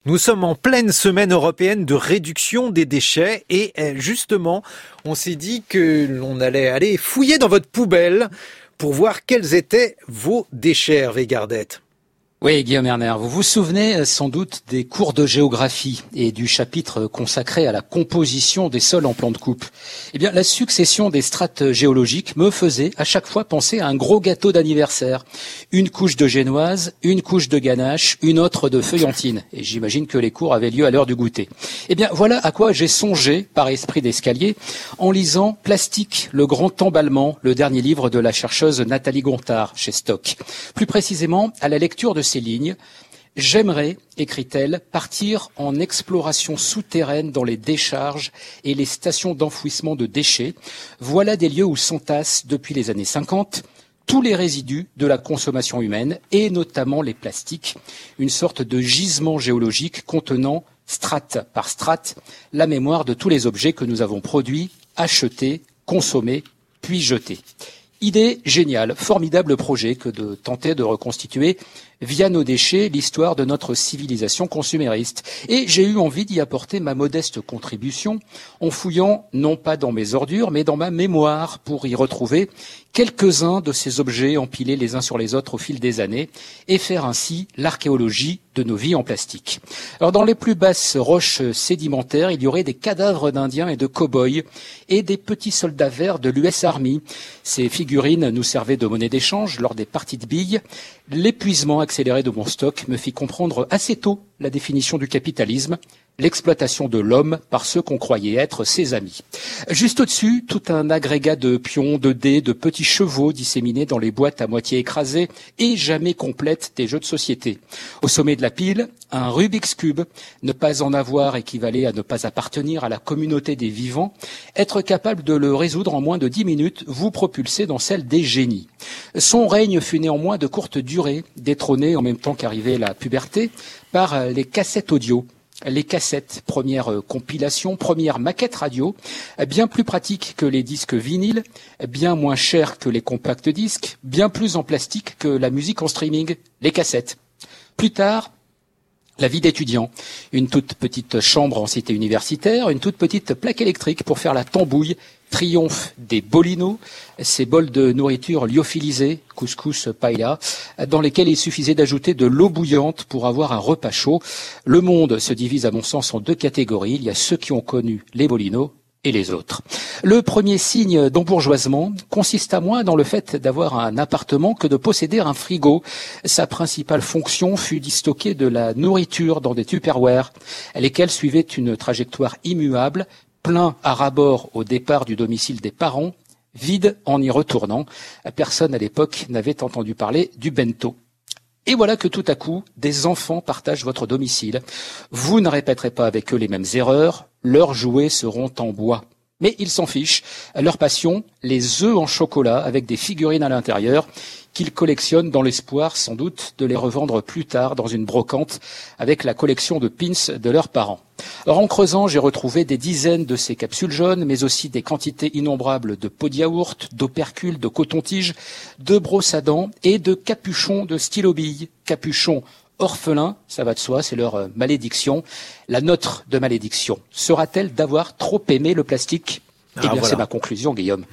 Nous sommes en pleine semaine européenne de réduction des déchets et justement, on s'est dit que l'on allait aller fouiller dans votre poubelle pour voir quels étaient vos déchets, Hervé Gardette. Oui, Guillaume Erner, vous vous souvenez sans doute des cours de géographie et du chapitre consacré à la composition des sols en plan de coupe. Eh bien, la succession des strates géologiques me faisait à chaque fois penser à un gros gâteau d'anniversaire. Une couche de génoise, une couche de ganache, une autre de feuillantine. Et j'imagine que les cours avaient lieu à l'heure du goûter. Eh bien, voilà à quoi j'ai songé par esprit d'escalier en lisant Plastique, le grand emballement, le dernier livre de la chercheuse Nathalie Gontard chez Stock. Plus précisément, à la lecture de ces lignes, j'aimerais, écrit-elle, partir en exploration souterraine dans les décharges et les stations d'enfouissement de déchets. Voilà des lieux où s'entassent depuis les années 50 tous les résidus de la consommation humaine et notamment les plastiques, une sorte de gisement géologique contenant, strate par strate, la mémoire de tous les objets que nous avons produits, achetés, consommés, puis jetés. Idée géniale, formidable projet que de tenter de reconstituer via nos déchets l'histoire de notre civilisation consumériste. Et j'ai eu envie d'y apporter ma modeste contribution en fouillant non pas dans mes ordures mais dans ma mémoire pour y retrouver quelques-uns de ces objets empilés les uns sur les autres au fil des années et faire ainsi l'archéologie de nos vies en plastique. Alors dans les plus basses roches sédimentaires, il y aurait des cadavres d'Indiens et de cow-boys et des petits soldats verts de l'US Army. Ces figurines nous servaient de monnaie d'échange lors des parties de billes. L'épuisement accéléré de mon stock me fit comprendre assez tôt la définition du capitalisme, l'exploitation de l'homme par ceux qu'on croyait être ses amis. Juste au-dessus, tout un agrégat de pions, de dés, de petits chevaux disséminés dans les boîtes à moitié écrasées et jamais complètes des jeux de société. Au sommet de la pile, un Rubik's Cube. Ne pas en avoir équivalait à ne pas appartenir à la communauté des vivants. Être capable de le résoudre en moins de 10 minutes vous propulsait dans celle des génies. Son règne fut néanmoins de courte durée, détrôné en même temps qu'arrivait la puberté par les cassettes audio. Les cassettes, première compilation, première maquette radio, bien plus pratique que les disques vinyles, bien moins cher que les compacts disques, bien plus en plastique que la musique en streaming, les cassettes. Plus tard, la vie d'étudiant, une toute petite chambre en cité universitaire, une toute petite plaque électrique pour faire la tambouille, triomphe des bolinos, ces bols de nourriture lyophilisés, couscous, paella, dans lesquels il suffisait d'ajouter de l'eau bouillante pour avoir un repas chaud. Le monde se divise à mon sens en deux catégories. Il y a ceux qui ont connu les bolinos et les autres. Le premier signe d'embourgeoisement consiste à moins dans le fait d'avoir un appartement que de posséder un frigo. Sa principale fonction fut d'y stocker de la nourriture dans des tupperwares, lesquels suivaient une trajectoire immuable, plein à ras-bord au départ du domicile des parents, vide en y retournant. Personne à l'époque n'avait entendu parler du bento. Et voilà que tout à coup, des enfants partagent votre domicile. Vous ne répéterez pas avec eux les mêmes erreurs, leurs jouets seront en bois. Mais ils s'en fichent. Leur passion, les œufs en chocolat avec des figurines à l'intérieur qu'ils collectionnent dans l'espoir, sans doute, de les revendre plus tard dans une brocante avec la collection de pins de leurs parents. Alors en creusant, j'ai retrouvé des dizaines de ces capsules jaunes, mais aussi des quantités innombrables de pots de yaourt, d'opercules, de coton-tige, de brosses à dents et de capuchons de stylo-billes. Capuchons orphelins, ça va de soi, c'est leur malédiction. La nôtre de malédiction sera-t-elle d'avoir trop aimé le plastique ? Eh bien, voilà. C'est ma conclusion, Guillaume.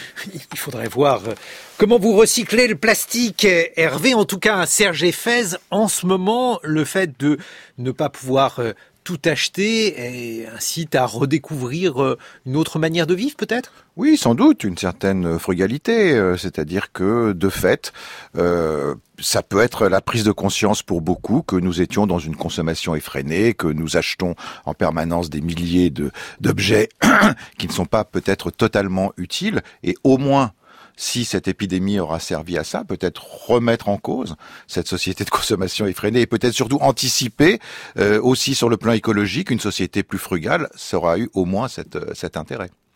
Il faudrait voir comment vous recyclez le plastique, Hervé. En tout cas, Serge Effez, en ce moment, le fait de ne pas pouvoir tout acheter incite à redécouvrir une autre manière de vivre, peut-être ? Oui, sans doute, une certaine frugalité, c'est-à-dire que, de fait, ça peut être la prise de conscience pour beaucoup que nous étions dans une consommation effrénée, que nous achetons en permanence des milliers d'objets qui ne sont pas peut-être totalement utiles, et au moins, si cette épidémie aura servi à ça, peut-être remettre en cause cette société de consommation effrénée et peut-être surtout anticiper aussi sur le plan écologique une société plus frugale, ça aura eu au moins cet intérêt.